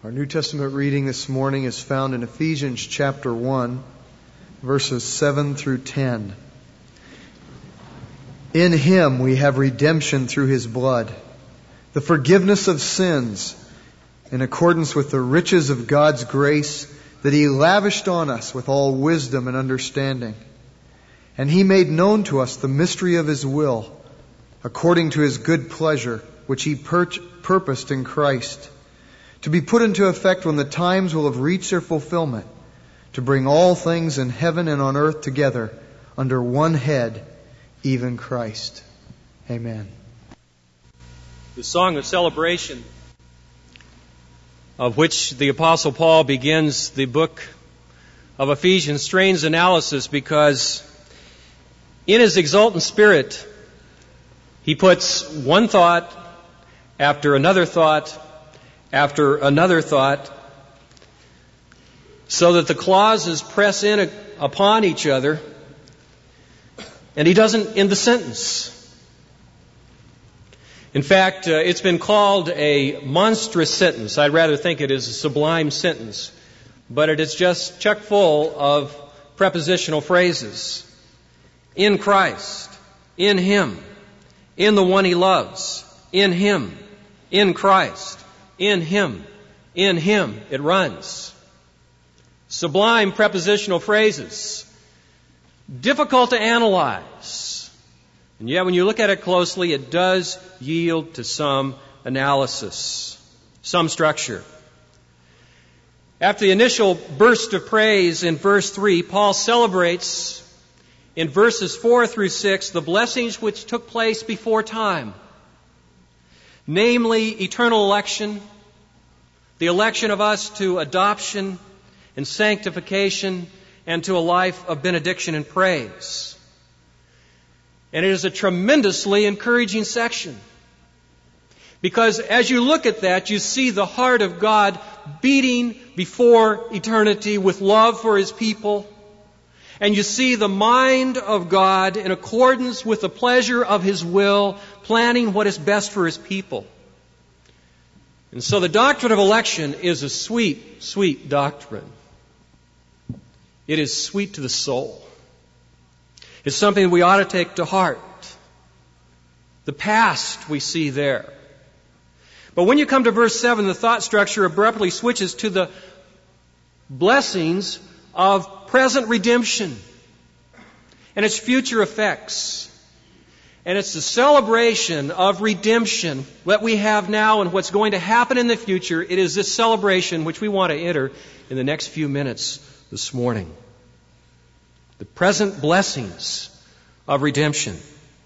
Our New Testament reading this morning is found in Ephesians chapter 1, verses 7 through 10. In Him we have redemption through His blood, the forgiveness of sins, in accordance with the riches of God's grace that He lavished on us with all wisdom and understanding. And He made known to us the mystery of His will, according to His good pleasure, which He purposed in Christ, to be put into effect when the times will have reached their fulfillment, to bring all things in heaven and on earth together under one head, even Christ. Amen. The song of celebration, of which the Apostle Paul begins the book of Ephesians, strains analysis because in his exultant spirit, he puts one thought after another thought after another thought, so that the clauses press in upon each other, and he doesn't end the sentence. In fact, it's been called a monstrous sentence. I'd rather think it is a sublime sentence, but it is just chock full of prepositional phrases. In Christ, in Him, in the one He loves, in Him, in Christ, in Him, in Him, it runs. Sublime prepositional phrases, difficult to analyze. And yet when you look at it closely, it does yield to some analysis, some structure. After the initial burst of praise in verse 3, Paul celebrates in verses 4 through 6 the blessings which took place before time. Namely, eternal election, the election of us to adoption and sanctification and to a life of benediction and praise. And it is a tremendously encouraging section. Because as you look at that, you see the heart of God beating before eternity with love for His people. And you see the mind of God in accordance with the pleasure of His will, planning what is best for His people. And so the doctrine of election is a sweet, sweet doctrine. It is sweet to the soul. It's something we ought to take to heart. The past we see there. But when you come to verse 7, the thought structure abruptly switches to the blessings of present redemption and its future effects. And it's the celebration of redemption that we have now and what's going to happen in the future. It is this celebration which we want to enter in the next few minutes this morning. The present blessings of redemption.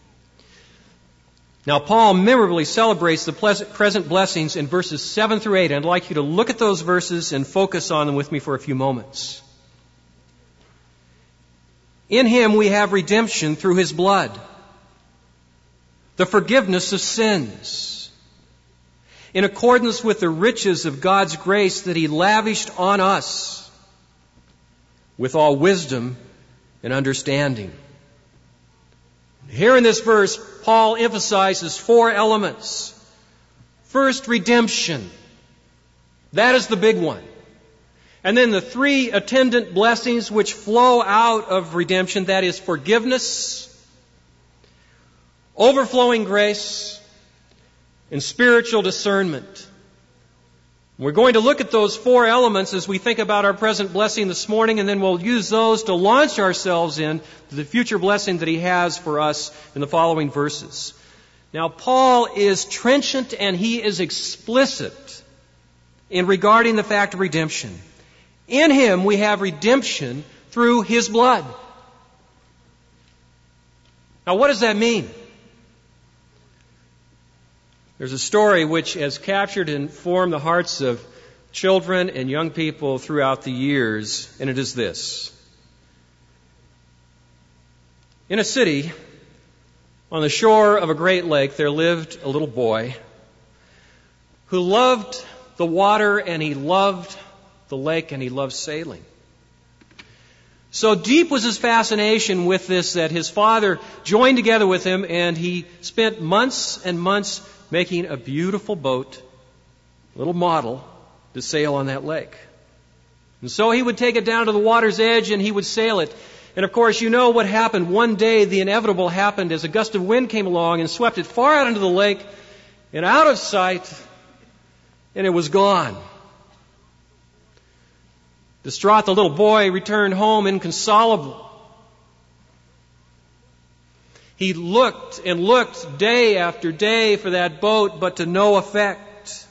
Now, Paul memorably celebrates the present blessings in verses 7 through 8. And I'd like you to look at those verses and focus on them with me for a few moments. In Him we have redemption through His blood, the forgiveness of sins, in accordance with the riches of God's grace that He lavished on us with all wisdom and understanding. Here in this verse, Paul emphasizes 4 elements. First, redemption. That is the big one. And then the 3 attendant blessings which flow out of redemption, that is forgiveness, overflowing grace, and spiritual discernment. We're going to look at those 4 elements as we think about our present blessing this morning, and then we'll use those to launch ourselves in to the future blessing that he has for us in the following verses. Now, Paul is trenchant and he is explicit in regarding the fact of redemption. In Him we have redemption through His blood. Now, what does that mean? There's a story which has captured and formed the hearts of children and young people throughout the years, and it is this. In a city on the shore of a great lake, there lived a little boy who loved the water and he loved the lake and he loved sailing. So deep was his fascination with this that his father joined together with him and he spent months and months making a beautiful boat, a little model, to sail on that lake. And so he would take it down to the water's edge and he would sail it. And of course, you know what happened. One day, the inevitable happened as a gust of wind came along and swept it far out into the lake and out of sight, and it was gone. Distraught, the little boy returned home inconsolable. He looked and looked day after day for that boat, but to no effect.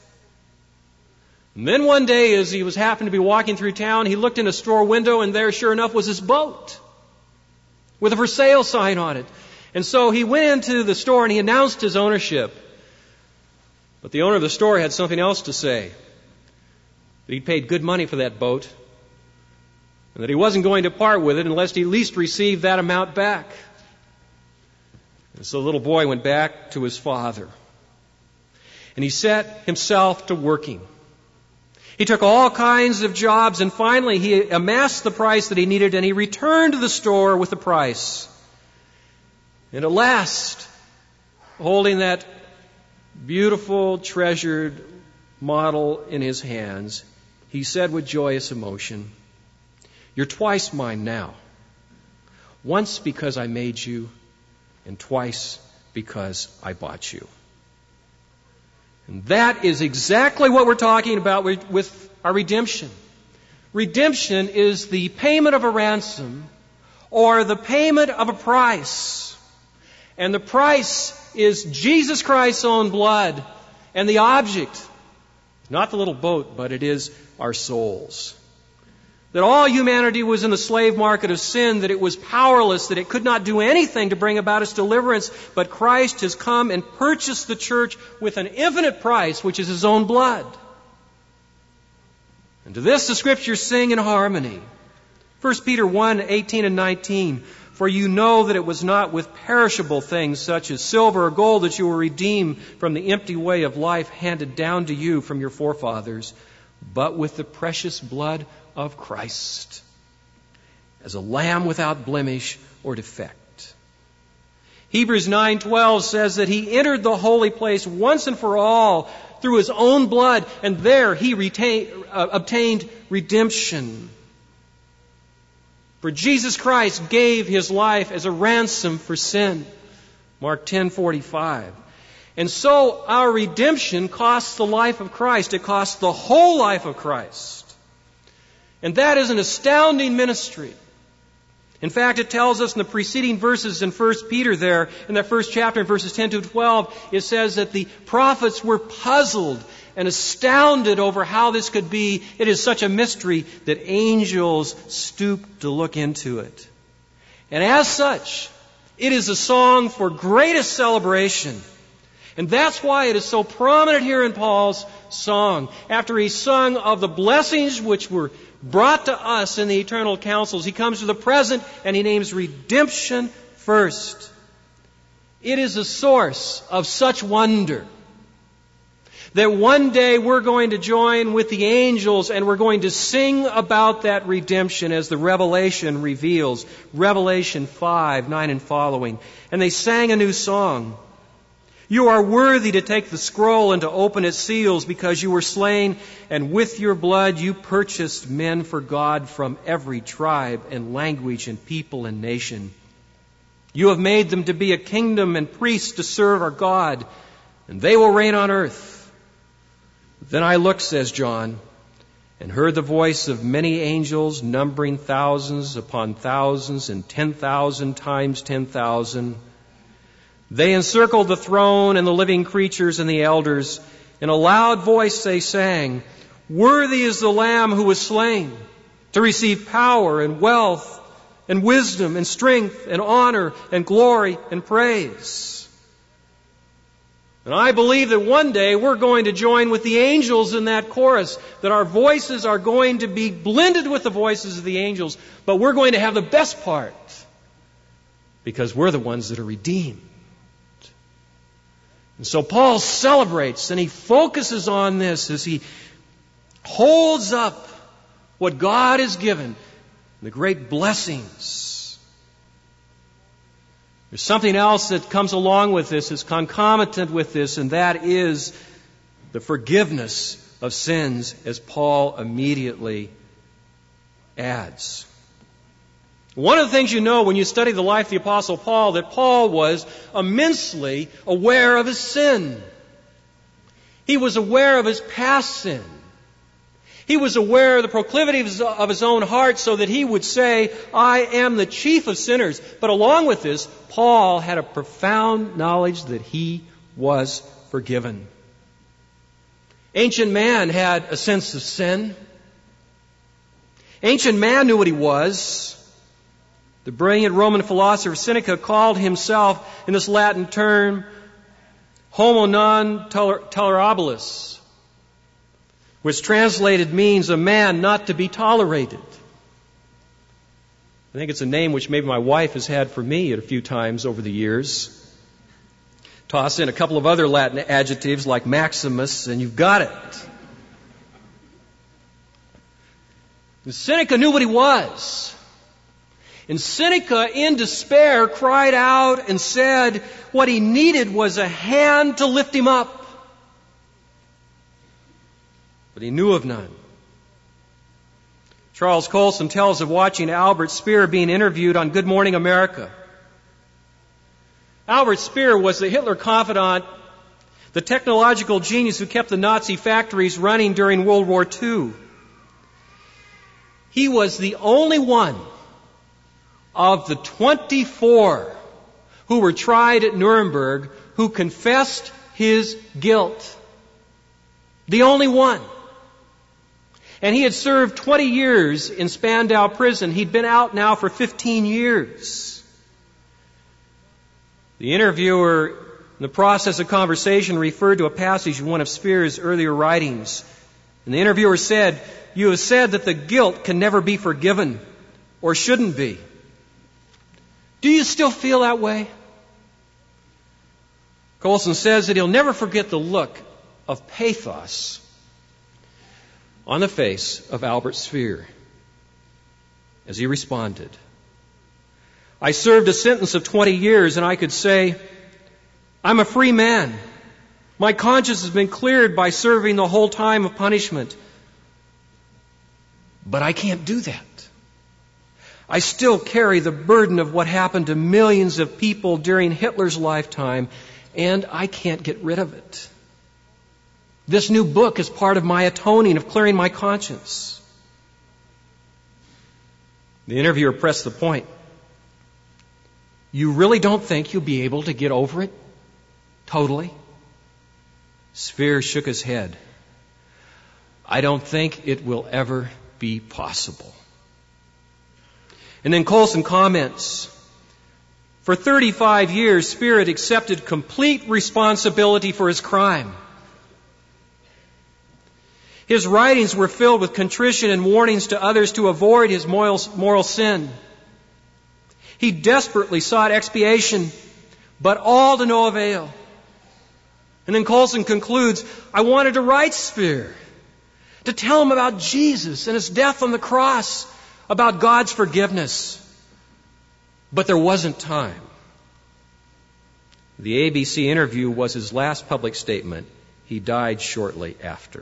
And then one day, as he happened to be walking through town, he looked in a store window, and there, sure enough, was his boat with a for sale sign on it. And so he went into the store and he announced his ownership. But the owner of the store had something else to say. That he'd paid good money for that boat, and that he wasn't going to part with it unless he at least received that amount back. And so the little boy went back to his father. And he set himself to working. He took all kinds of jobs, and finally he amassed the price that he needed, and he returned to the store with the price. And at last, holding that beautiful, treasured model in his hands, he said with joyous emotion, "You're twice mine now. Once because I made you, and twice because I bought you." And that is exactly what we're talking about with our redemption. Redemption is the payment of a ransom or the payment of a price. And the price is Jesus Christ's own blood. And the object, not the little boat, but it is our souls. That all humanity was in the slave market of sin, that it was powerless, that it could not do anything to bring about its deliverance, but Christ has come and purchased the church with an infinite price, which is His own blood. And to this the Scriptures sing in harmony. 1 Peter 1:18 and 19, "For you know that it was not with perishable things such as silver or gold that you were redeemed from the empty way of life handed down to you from your forefathers, but with the precious blood of Christ, as a lamb without blemish or defect." Hebrews 9:12 says that He entered the holy place once and for all through His own blood, and there He obtained redemption. For Jesus Christ gave His life as a ransom for sin. Mark 10:45. And so our redemption costs the life of Christ. It costs the whole life of Christ. And that is an astounding ministry. In fact, it tells us in the preceding verses in 1 Peter there, in that first chapter, in verses 10 to 12, it says that the prophets were puzzled and astounded over how this could be. It is such a mystery that angels stooped to look into it. And as such, it is a song for greatest celebration. And that's why it is so prominent here in Paul's song. After he sung of the blessings which were brought to us in the eternal counsels, he comes to the present and he names redemption first. It is a source of such wonder that one day we're going to join with the angels and we're going to sing about that redemption as the Revelation reveals. Revelation 5:9 and following. And they sang a new song. "You are worthy to take the scroll and to open its seals, because you were slain, and with your blood you purchased men for God from every tribe and language and people and nation. You have made them to be a kingdom and priests to serve our God, and they will reign on earth." Then I looked, says John, and heard the voice of many angels, numbering thousands upon thousands and 10,000 times 10,000. They encircled the throne and the living creatures and the elders. In a loud voice they sang, "Worthy is the Lamb who was slain to receive power and wealth and wisdom and strength and honor and glory and praise." And I believe that one day we're going to join with the angels in that chorus, that our voices are going to be blended with the voices of the angels, but we're going to have the best part because we're the ones that are redeemed. And so Paul celebrates and he focuses on this as he holds up what God has given, the great blessings. There's something else that comes along with this, is concomitant with this, and that is the forgiveness of sins, as Paul immediately adds. One of the things you know when you study the life of the Apostle Paul, that Paul was immensely aware of his sin. He was aware of his past sin. He was aware of the proclivities of his own heart so that he would say, I am the chief of sinners. But along with this, Paul had a profound knowledge that he was forgiven. Ancient man had a sense of sin. Ancient man knew what he was. The brilliant Roman philosopher Seneca called himself, in this Latin term, homo non tolerabilis, which translated means a man not to be tolerated. I think it's a name which maybe my wife has had for me a few times over the years. Toss in a couple of other Latin adjectives like Maximus, and you've got it. And Seneca knew what he was. And Seneca, in despair, cried out and said what he needed was a hand to lift him up. But he knew of none. Charles Colson tells of watching Albert Speer being interviewed on Good Morning America. Albert Speer was the Hitler confidant, the technological genius who kept the Nazi factories running during World War II. He was the only one of the 24 who were tried at Nuremberg who confessed his guilt. The only one. And he had served 20 years in Spandau prison. He'd been out now for 15 years. The interviewer, in the process of conversation, referred to a passage in one of Speer's earlier writings. And the interviewer said, "You have said that the guilt can never be forgiven, or shouldn't be. Do you still feel that way?" Colson says that he'll never forget the look of pathos on the face of Albert Speer as he responded, "I served a sentence of 20 years and I could say, I'm a free man. My conscience has been cleared by serving the whole time of punishment. But I can't do that. I still carry the burden of what happened to millions of people during Hitler's lifetime, and I can't get rid of it. This new book is part of my atoning, of clearing my conscience." The interviewer pressed the point. "You really don't think you'll be able to get over it? Totally?" Speer shook his head. "I don't think it will ever be possible." And then Colson comments, for 35 years, Speer had accepted complete responsibility for his crime. His writings were filled with contrition and warnings to others to avoid his moral sin. He desperately sought expiation, but all to no avail. And then Colson concludes, "I wanted to write Speer, to tell him about Jesus and his death on the cross, about God's forgiveness. But there wasn't time." The ABC interview was his last public statement. He died shortly after.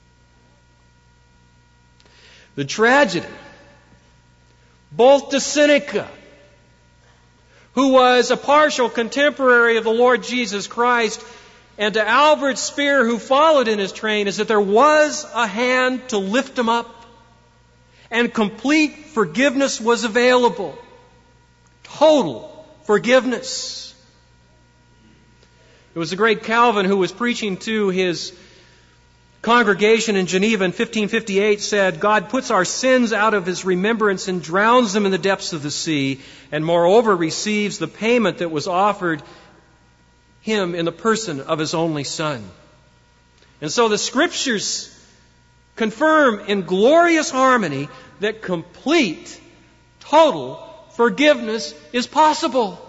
The tragedy, both to Seneca, who was a partial contemporary of the Lord Jesus Christ, and to Albert Speer, who followed in his train, is that there was a hand to lift him up, and complete forgiveness was available. Total forgiveness. It was the great Calvin who was preaching to his congregation in Geneva in 1558 said, "God puts our sins out of his remembrance and drowns them in the depths of the sea, and moreover receives the payment that was offered him in the person of his only Son." And so the Scriptures confirm in glorious harmony that complete, total forgiveness is possible.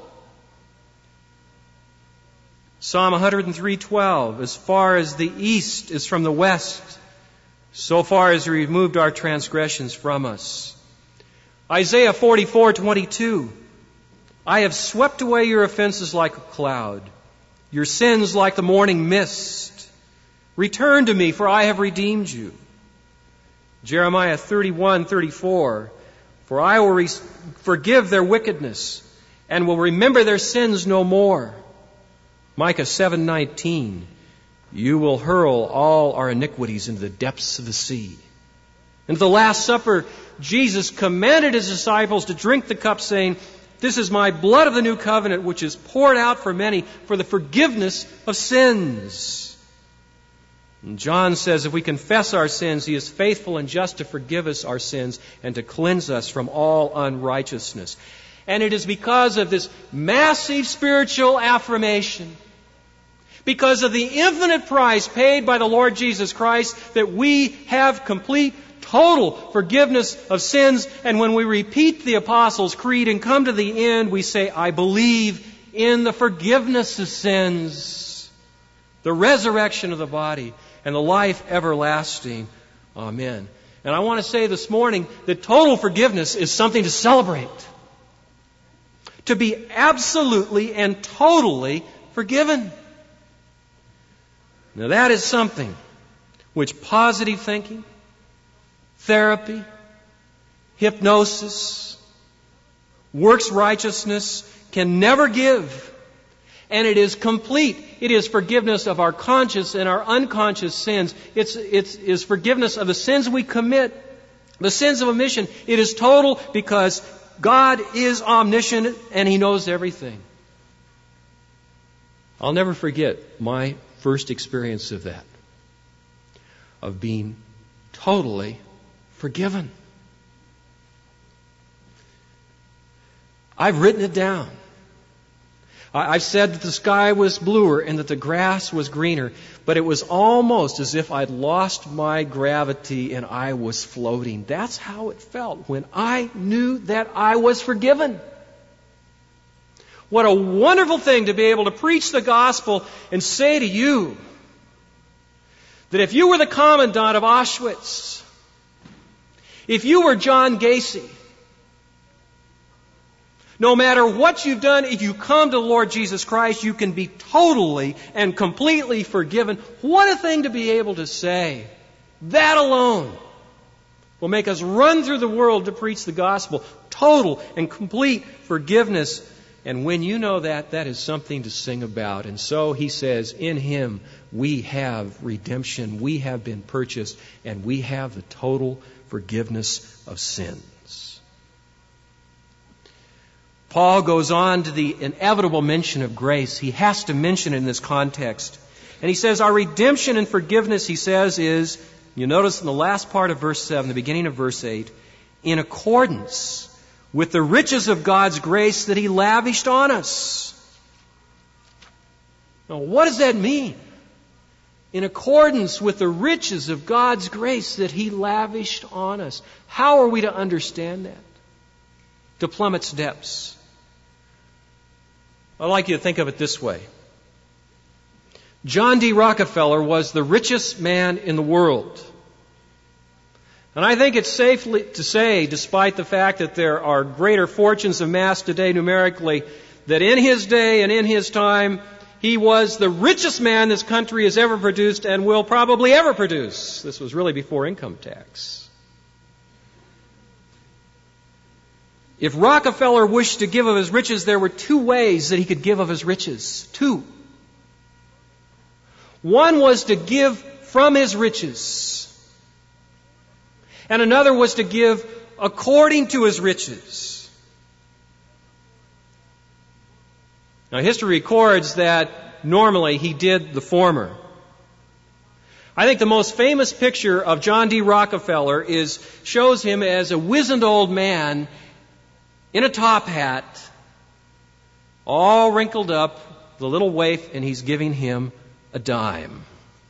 Psalm 103:12, "As far as the east is from the west, so far as He removed our transgressions from us." Isaiah 44:22, "I have swept away your offenses like a cloud, your sins like the morning mist. Return to me, for I have redeemed you. Jeremiah 31:34, for I will forgive their wickedness and will remember their sins no more. Micah 7:19, you will hurl all our iniquities into the depths of the sea. And at the Last Supper, Jesus commanded his disciples to drink the cup, saying, this is my blood of the new covenant, which is poured out for many for the forgiveness of sins. And John says if we confess our sins, he is faithful and just to forgive us our sins and to cleanse us from all unrighteousness. And it is because of this massive spiritual affirmation, because of the infinite price paid by the Lord Jesus Christ, that we have complete, total forgiveness of sins. And when we repeat the Apostles' Creed and come to the end, we say, I believe in the forgiveness of sins, the resurrection of the body, and the life everlasting. Amen. And I want to say this morning that total forgiveness is something to celebrate. To be absolutely and totally forgiven. Now that is something which positive thinking, therapy, hypnosis, works righteousness can never give. And it is complete. It is forgiveness of our conscious and our unconscious sins. It is forgiveness of the sins we commit, the sins of omission. It is total because God is omniscient and He knows everything. I'll never forget my first experience of that, of being totally forgiven. I've written it down. I've said that the sky was bluer and that the grass was greener, but it was almost as if I'd lost my gravity and I was floating. That's how it felt when I knew that I was forgiven. What a wonderful thing to be able to preach the gospel and say to you that if you were the commandant of Auschwitz, if you were John Gacy, no matter what you've done, if you come to the Lord Jesus Christ, you can be totally and completely forgiven. What a thing to be able to say. That alone will make us run through the world to preach the gospel. Total and complete forgiveness. And when you know that, that is something to sing about. And so he says, in Him we have redemption, we have been purchased, and we have the total forgiveness of sins. Paul goes on to the inevitable mention of grace. He has to mention it in this context. And he says our redemption and forgiveness, he says, is, you notice in the last part of verse 7, the beginning of verse 8, in accordance with the riches of God's grace that He lavished on us. Now, what does that mean? In accordance with the riches of God's grace that He lavished on us. How are we to understand that? To plumb its depths. I'd like you to think of it this way. John D. Rockefeller was the richest man in the world. And I think it's safe to say, despite the fact that there are greater fortunes amassed today numerically, that in his day and in his time, he was the richest man this country has ever produced and will probably ever produce. This was really before income tax. If Rockefeller wished to give of his riches, there were two ways that he could give of his riches. Two. One was to give from his riches. And another was to give according to his riches. Now, history records that normally he did the former. I think the most famous picture of John D. Rockefeller shows him as a wizened old man in a top hat, all wrinkled up, the little waif, and he's giving him a dime.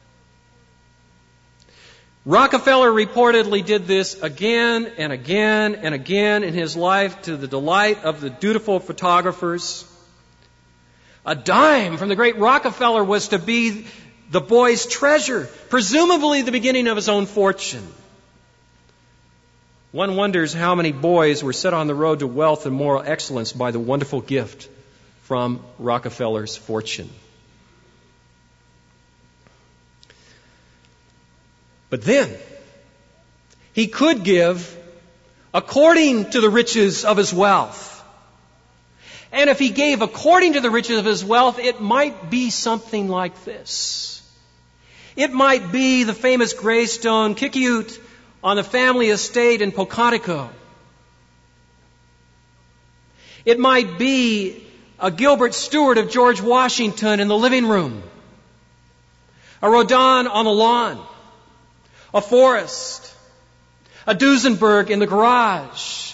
Rockefeller reportedly did this again and again and again in his life to the delight of the dutiful photographers. A dime from the great Rockefeller was to be the boy's treasure, presumably the beginning of his own fortune. One wonders how many boys were set on the road to wealth and moral excellence by the wonderful gift from Rockefeller's fortune. But then, He could give according to the riches of His wealth. And if He gave according to the riches of His wealth, it might be something like this. It might be the famous gravestone Kikiut on the family estate in Pocatico. It might be a Gilbert Stuart of George Washington in the living room. A Rodin on the lawn. A Forrest. A Duesenberg in the garage.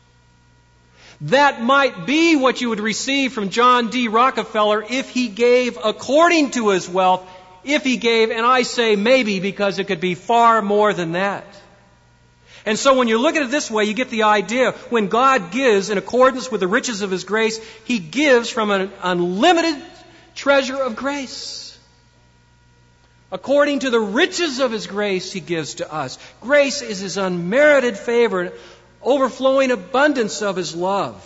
That might be what you would receive from John D. Rockefeller if he gave according to his wealth. If he gave, and I say maybe because it could be far more than that. And so when you look at it this way, you get the idea. When God gives in accordance with the riches of His grace, He gives from an unlimited treasure of grace. According to the riches of His grace, He gives to us. Grace is His unmerited favor, overflowing abundance of His love.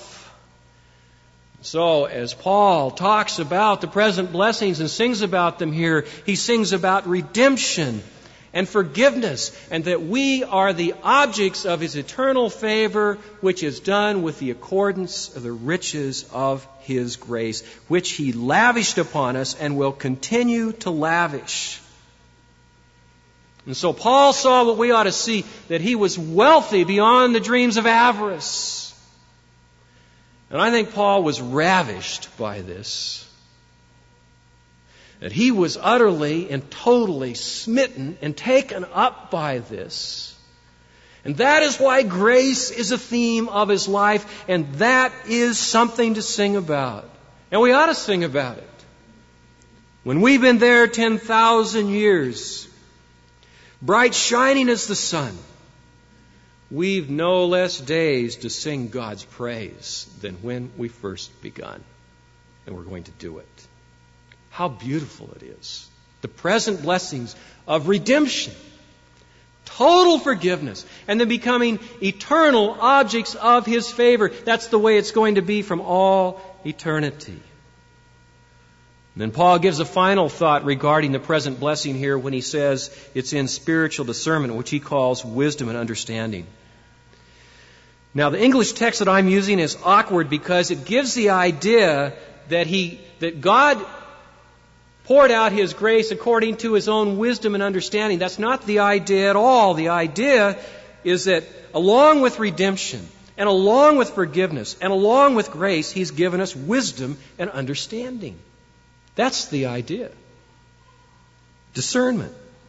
So, as Paul talks about the present blessings and sings about them here, he sings about redemption and forgiveness, and that we are the objects of His eternal favor, which is done with the accordance of the riches of His grace, which He lavished upon us and will continue to lavish. And so Paul saw what we ought to see, that he was wealthy beyond the dreams of avarice. And I think Paul was ravished by this. That he was utterly and totally smitten and taken up by this. And that is why grace is a theme of his life, and that is something to sing about. And we ought to sing about it. When we've been there 10,000 years, bright shining as the sun, we've no less days to sing God's praise than when we first begun. And we're going to do it. How beautiful it is. The present blessings of redemption, total forgiveness, and then becoming eternal objects of His favor. That's the way it's going to be from all eternity. And then Paul gives a final thought regarding the present blessing here when he says it's in spiritual discernment, which he calls wisdom and understanding. Now, the English text that I'm using is awkward because it gives the idea that God poured out His grace according to His own wisdom and understanding. That's not the idea at all. The idea is that along with redemption and along with forgiveness and along with grace, He's given us wisdom and understanding. That's the idea. Discernment.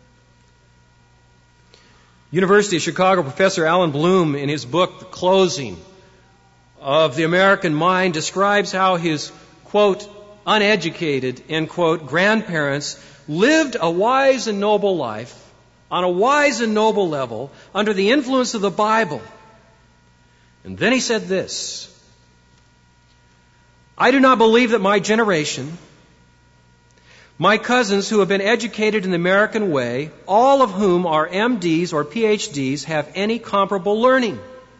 University of Chicago professor Alan Bloom, in his book, The Closing of the American Mind, describes how his, quote, uneducated, end quote, grandparents lived a wise and noble life on a wise and noble level under the influence of the Bible. And then he said this: I do not believe that my generation, my cousins who have been educated in the American way, all of whom are MDs or PhDs, have any comparable learning.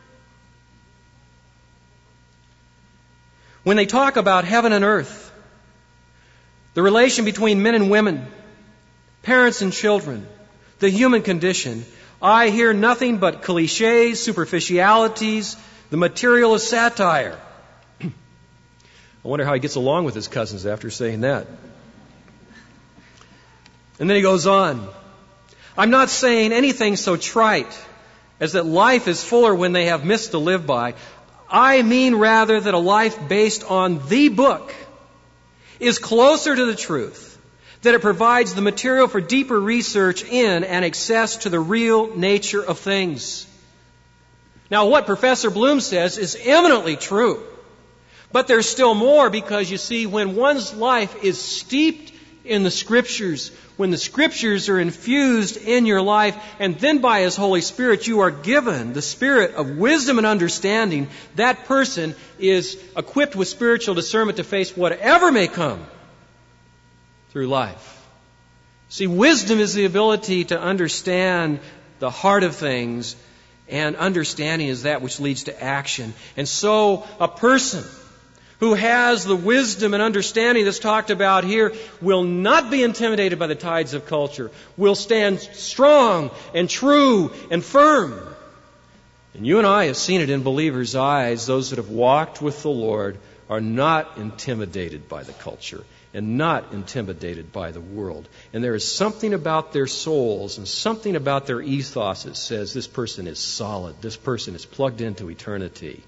When they talk about heaven and earth, the relation between men and women, parents and children, the human condition, I hear nothing but cliches, superficialities, the materialist satire. I wonder how he gets along with his cousins after saying that. And then he goes on. I'm not saying anything so trite as that life is fuller when they have myths to live by. I mean rather that a life based on the book is closer to the truth, that it provides the material for deeper research in and access to the real nature of things. Now, what Professor Bloom says is eminently true. But there's still more, because you see, when one's life is steeped in the Scriptures, when the Scriptures are infused in your life, and then by His Holy Spirit you are given the spirit of wisdom and understanding, that person is equipped with spiritual discernment to face whatever may come through life. See, wisdom is the ability to understand the heart of things, and understanding is that which leads to action. And so a person who has the wisdom and understanding that's talked about here, will not be intimidated by the tides of culture, will stand strong and true and firm. And you and I have seen it in believers' eyes. Those that have walked with the Lord are not intimidated by the culture and not intimidated by the world. And there is something about their souls and something about their ethos that says this person is solid, this person is plugged into eternity.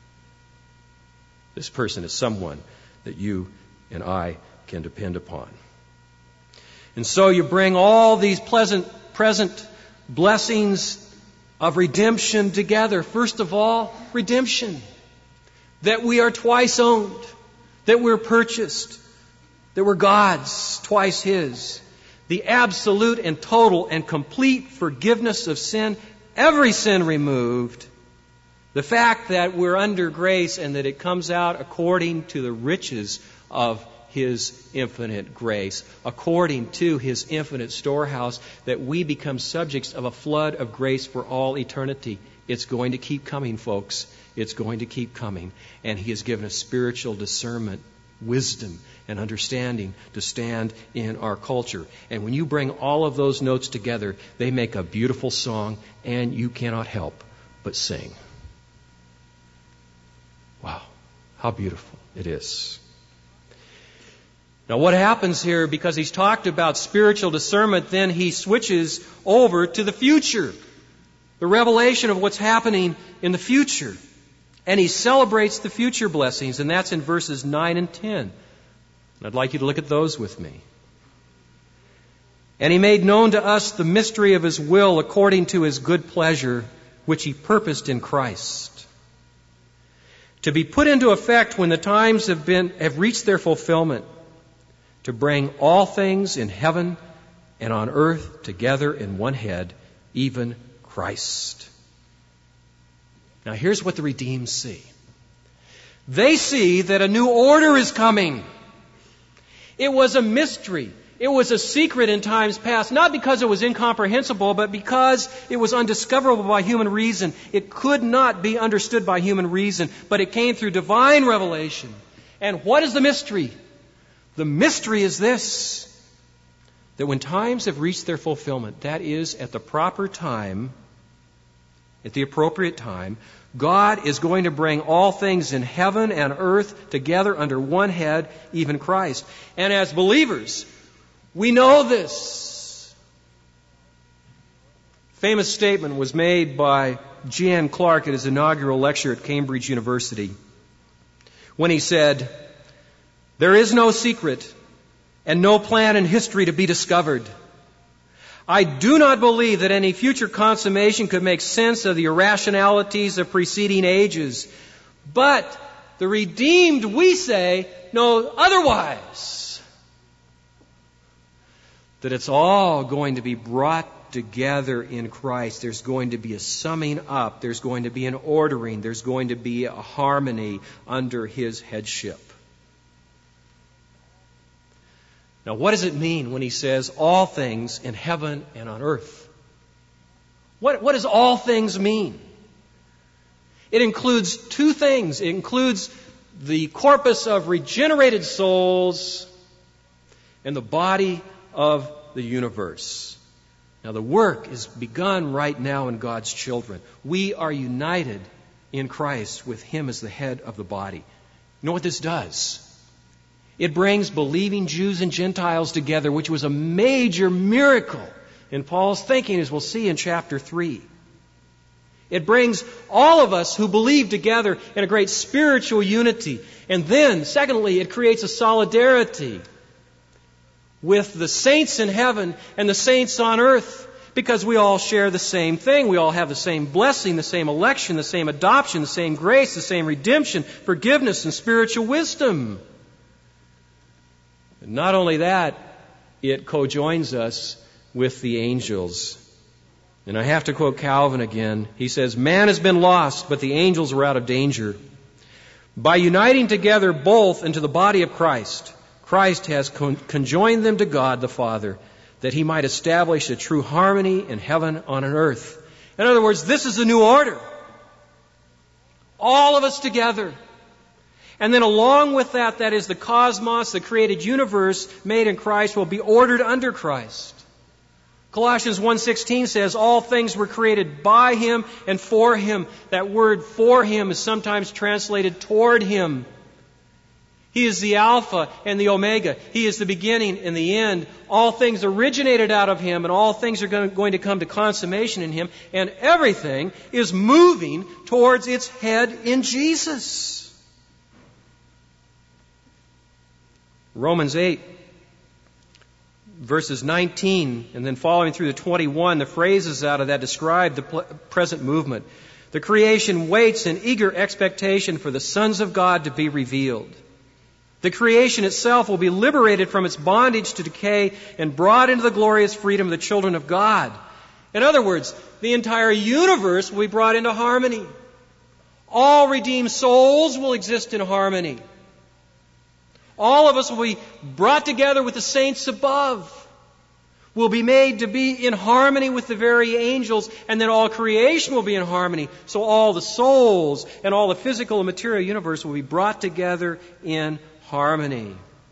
This person is someone that you and I can depend upon. And so you bring all these present blessings of redemption together. First of all, redemption. That we are twice owned. That we're purchased. That we're God's, twice His. The absolute and total and complete forgiveness of sin. Every sin removed. The fact that we're under grace and that it comes out according to the riches of His infinite grace, according to His infinite storehouse, that we become subjects of a flood of grace for all eternity. It's going to keep coming, folks. It's going to keep coming. And He has given us spiritual discernment, wisdom, and understanding to stand in our culture. And when you bring all of those notes together, they make a beautiful song, and you cannot help but sing. Wow, how beautiful it is. Now what happens here, because he's talked about spiritual discernment, then he switches over to the future. The revelation of what's happening in the future. And he celebrates the future blessings, and that's in verses 9 and 10. And I'd like you to look at those with me. And He made known to us the mystery of His will according to His good pleasure, which He purposed in Christ, to be put into effect when the times have reached their fulfillment, to bring all things in heaven and on earth together in one head, even Christ. Now here's what the redeemed see. They see that a new order is coming. It was a mystery. It was a secret in times past, not because it was incomprehensible, but because it was undiscoverable by human reason. It could not be understood by human reason, but it came through divine revelation. And what is the mystery? The mystery is this, that when times have reached their fulfillment, that is, at the proper time, at the appropriate time, God is going to bring all things in heaven and earth together under one head, even Christ. And as believers, we know this. Famous statement was made by G.N. Clark at his inaugural lecture at Cambridge University when he said, "There is no secret and no plan in history to be discovered. I do not believe that any future consummation could make sense of the irrationalities of preceding ages. But the redeemed, we say, know otherwise. That it's all going to be brought together in Christ. There's going to be a summing up. There's going to be an ordering. There's going to be a harmony under His headship." Now, what does it mean when he says all things in heaven and on earth? What does all things mean? It includes two things. It includes the corpus of regenerated souls and the body of the universe. Now, the work is begun right now in God's children. We are united in Christ with Him as the head of the body. You know what this does? It brings believing Jews and Gentiles together, which was a major miracle in Paul's thinking, as we'll see in chapter 3. It brings all of us who believe together in a great spiritual unity. And then, secondly, it creates a solidarity with the saints in heaven and the saints on earth, because we all share the same thing. We all have the same blessing, the same election, the same adoption, the same grace, the same redemption, forgiveness, and spiritual wisdom. And not only that, it co-joins us with the angels. And I have to quote Calvin again. He says, "Man has been lost, but the angels are out of danger. By uniting together both into the body of Christ, Christ has conjoined them to God the Father, that He might establish a true harmony in heaven on earth." In other words, this is the new order. All of us together. And then along with that, that is the cosmos, the created universe made in Christ, will be ordered under Christ. Colossians 1:16 says, all things were created by Him and for Him. That word for Him is sometimes translated toward Him. He is the Alpha and the Omega. He is the beginning and the end. All things originated out of Him, and all things are going to come to consummation in Him. And everything is moving towards its head in Jesus. Romans 8, verses 19, and then following through the 21, the phrases out of that describe the present movement. The creation waits in eager expectation for the sons of God to be revealed. The creation itself will be liberated from its bondage to decay and brought into the glorious freedom of the children of God. In other words, the entire universe will be brought into harmony. All redeemed souls will exist in harmony. All of us will be brought together with the saints above. We'll be made to be in harmony with the very angels, and then all creation will be in harmony. So all the souls and all the physical and material universe will be brought together in harmony.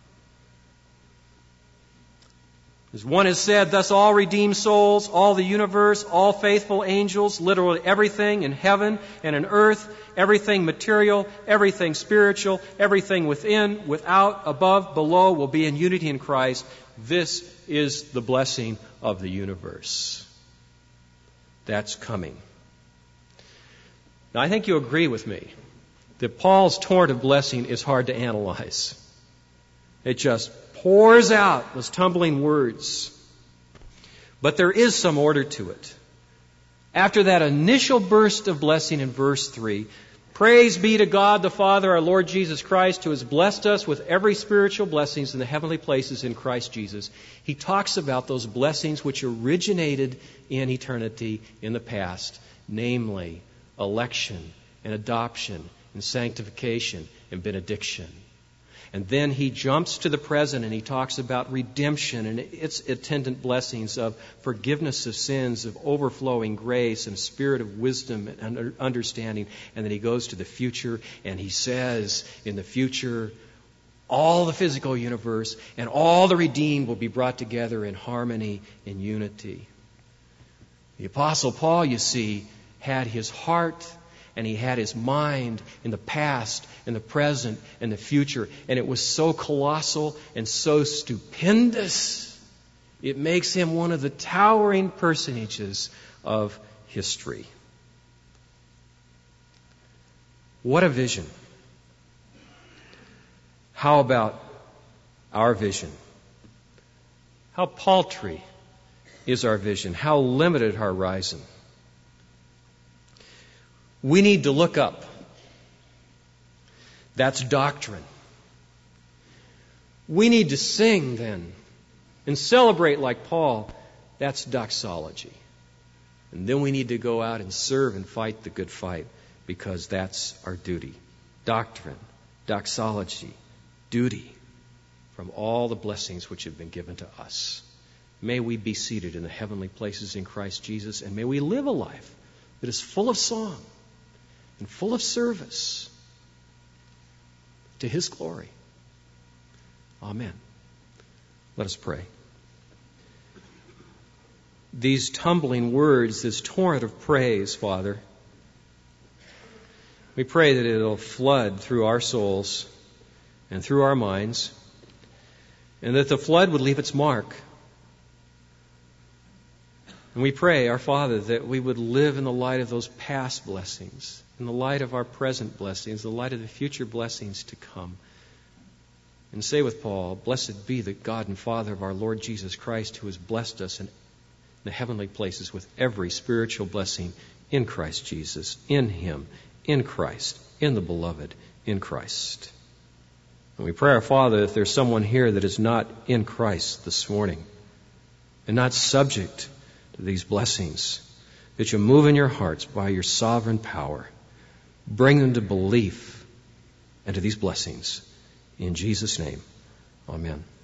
As one has said, thus all redeemed souls, all the universe, all faithful angels, literally everything in heaven and in earth, everything material, everything spiritual, everything within, without, above, below, will be in unity in Christ. This is the blessing of the universe. That's coming. Now, I think you agree with me that Paul's torrent of blessing is hard to analyze. It just pours out those tumbling words. But there is some order to it. After that initial burst of blessing in verse 3, praise be to God the Father, our Lord Jesus Christ, who has blessed us with every spiritual blessings in the heavenly places in Christ Jesus. He talks about those blessings which originated in eternity in the past, namely election and adoption and sanctification and benediction. And then he jumps to the present and he talks about redemption and its attendant blessings of forgiveness of sins, of overflowing grace and spirit of wisdom and understanding. And then he goes to the future and he says, in the future, all the physical universe and all the redeemed will be brought together in harmony and unity. The Apostle Paul, you see, had his heart and he had his mind in the past, in the present, and the future. And it was so colossal and so stupendous. It makes him one of the towering personages of history. What a vision. How about our vision? How paltry is our vision? How limited our horizon? We need to look up. That's doctrine. We need to sing then and celebrate like Paul. That's doxology. And then we need to go out and serve and fight the good fight because that's our duty. Doctrine, doxology, duty from all the blessings which have been given to us. May we be seated in the heavenly places in Christ Jesus, and may we live a life that is full of song and full of service to His glory. Amen. Let us pray. These tumbling words, this torrent of praise, Father, we pray that it'll flood through our souls and through our minds, and that the flood would leave its mark. And we pray, our Father, that we would live in the light of those past blessings, in the light of our present blessings, the light of the future blessings to come. And say with Paul, blessed be the God and Father of our Lord Jesus Christ, who has blessed us in the heavenly places with every spiritual blessing in Christ Jesus, in Him, in Christ, in the Beloved, in Christ. And we pray, our Father, if there's someone here that is not in Christ this morning and not subject to these blessings, that you move in your hearts by your sovereign power. Bring them to belief and to these blessings. In Jesus' name, amen.